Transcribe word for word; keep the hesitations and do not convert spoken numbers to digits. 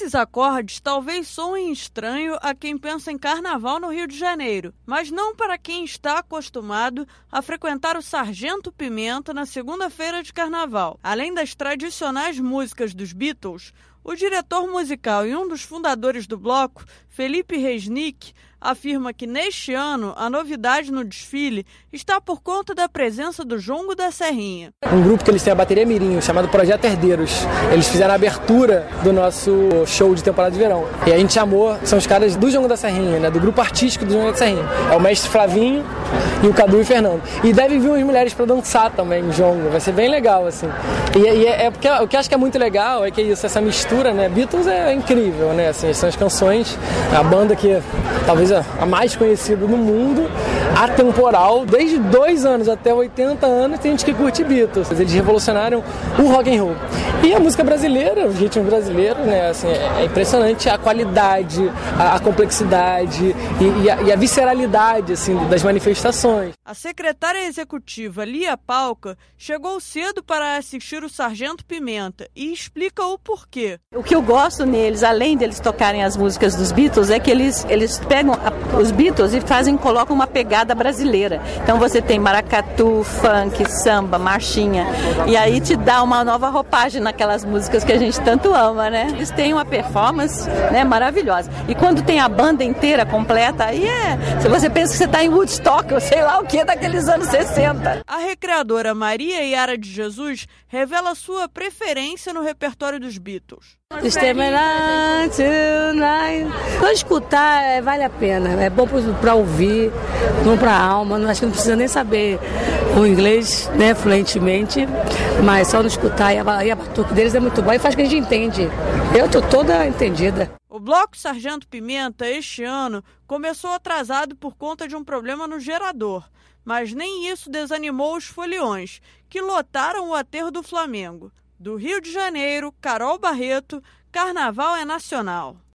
Esses acordes talvez soem estranho a quem pensa em carnaval no Rio de Janeiro, mas não para quem está acostumado a frequentar o Sargento Pimenta na segunda-feira de carnaval. Além das tradicionais músicas dos Beatles, o diretor musical e um dos fundadores do bloco, Felipe Resnick, afirma que neste ano a novidade no desfile está por conta da presença do Jongo da Serrinha. Um grupo que eles têm a bateria mirim, chamado Projeto Herdeiros. Eles fizeram a abertura do nosso show de temporada de verão. E a gente chamou, são os caras do Jongo da Serrinha, né, do grupo artístico do Jongo da Serrinha. É o mestre Flavinho e o Cadu e o Fernando. E devem vir umas mulheres para dançar também, Jongo. Vai ser bem legal, assim. E, e é, é porque o que eu acho que é muito legal é que isso, essa mistura, né? Beatles é incrível, né? Assim, são as canções, a banda que talvez a mais conhecida no mundo, atemporal, desde dois anos até oitenta anos, tem gente que curte Beatles. Eles revolucionaram o rock and roll. E a música brasileira, os ritmos brasileiros, né, assim, é impressionante a qualidade, a, a complexidade e, e, a, e a visceralidade, assim, das manifestações. A secretária executiva Lia Palca chegou cedo para assistir o Sargento Pimenta e explica o porquê. O que eu gosto neles, além deles tocarem as músicas dos Beatles, é que eles, eles pegam a, os Beatles e fazem, colocam uma pegada brasileira. Então você tem maracatu, funk, samba, marchinha, e aí te dá uma nova roupagem naquelas músicas que a gente tanto ama, né? Eles têm uma performance, né, maravilhosa. E quando tem a banda inteira completa, aí é... Se você pensa que você está em Woodstock, ou sei lá o que, daqueles anos sessenta. A recreadora Maria Yara de Jesus revela sua preferência no repertório dos Beatles. Só escutar é, vale a pena, é bom para ouvir, bom para a alma, não, acho que não precisa nem saber o inglês, né, fluentemente, mas só não escutar e a, e a batuque deles é muito bom e faz que a gente entende. Eu tô toda entendida. O Bloco Sargento Pimenta, este ano, começou atrasado por conta de um problema no gerador, mas nem isso desanimou os foliões, que lotaram o aterro do Flamengo. Do Rio de Janeiro, Carol Barreto, Carnaval é Nacional.